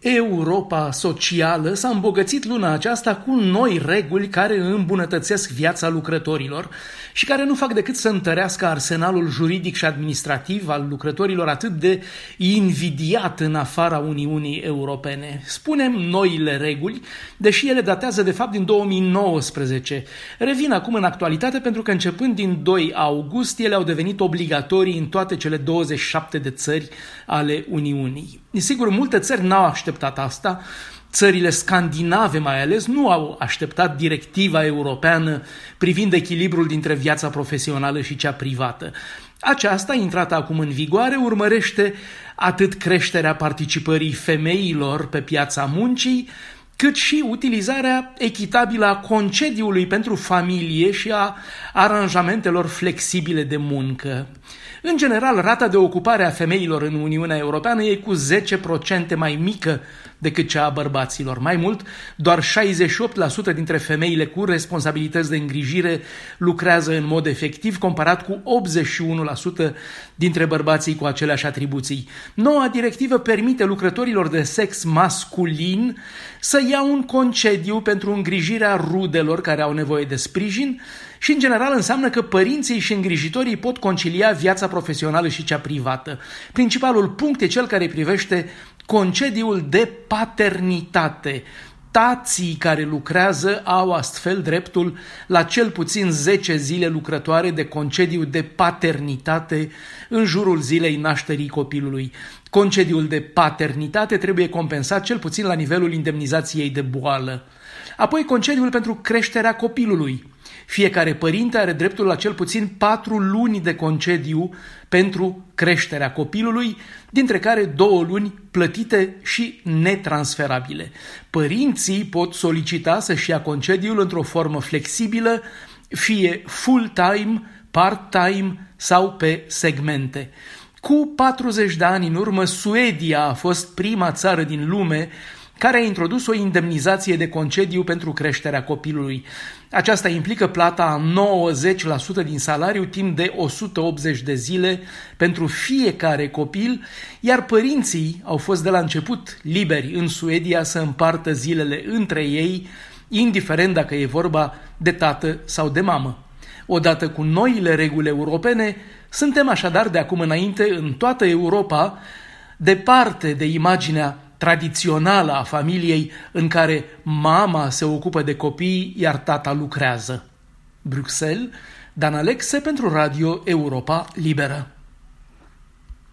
Europa socială s-a îmbogățit luna aceasta cu noi reguli care îmbunătățesc viața lucrătorilor și care nu fac decât să întărească arsenalul juridic și administrativ al lucrătorilor atât de invidiat în afara Uniunii Europene. Spunem noile reguli, deși ele datează de fapt din 2019. Revin acum în actualitate pentru că începând din 2 august ele au devenit obligatorii în toate cele 27 de țări ale Uniunii. Sigur, multe țări n-au așteptat asta. Țările scandinave mai ales nu au așteptat directiva europeană privind echilibrul dintre viața profesională și cea privată. Aceasta, intrată acum în vigoare, urmărește atât creșterea participării femeilor pe piața muncii, cât și utilizarea echitabilă a concediului pentru familie și a aranjamentelor flexibile de muncă. În general, rata de ocupare a femeilor în Uniunea Europeană e cu 10% mai mică decât cea a bărbaților. Mai mult, doar 68% dintre femeile cu responsabilități de îngrijire lucrează în mod efectiv, comparat cu 81% dintre bărbații cu aceleași atribuții. Noua directivă permite lucrătorilor de sex masculin să ia un concediu pentru îngrijirea rudelor care au nevoie de sprijin și, în general, înseamnă că părinții și îngrijitorii pot concilia viața profesională și cea privată. Principalul punct e cel care privește concediul de paternitate. Tații care lucrează au astfel dreptul la cel puțin 10 zile lucrătoare de concediu de paternitate în jurul zilei nașterii copilului. Concediul de paternitate trebuie compensat cel puțin la nivelul indemnizației de boală. Apoi concediul pentru creșterea copilului. Fiecare părinte are dreptul la cel puțin 4 luni de concediu pentru creșterea copilului, dintre care 2 luni plătite și netransferabile. Părinții pot solicita să-și ia concediul într-o formă flexibilă, fie full-time, part-time sau pe segmente. Cu 40 de ani în urmă, Suedia a fost prima țară din lume care a introdus o indemnizație de concediu pentru creșterea copilului. Aceasta implică plata a 90% din salariu timp de 180 de zile pentru fiecare copil, iar părinții au fost de la început liberi în Suedia să împartă zilele între ei, indiferent dacă e vorba de tată sau de mamă. Odată cu noile reguli europene, suntem așadar de acum înainte în toată Europa departe de imaginea tradițională a familiei în care mama se ocupă de copii, iar tata lucrează. Bruxelles, Dan Alexe pentru Radio Europa Liberă.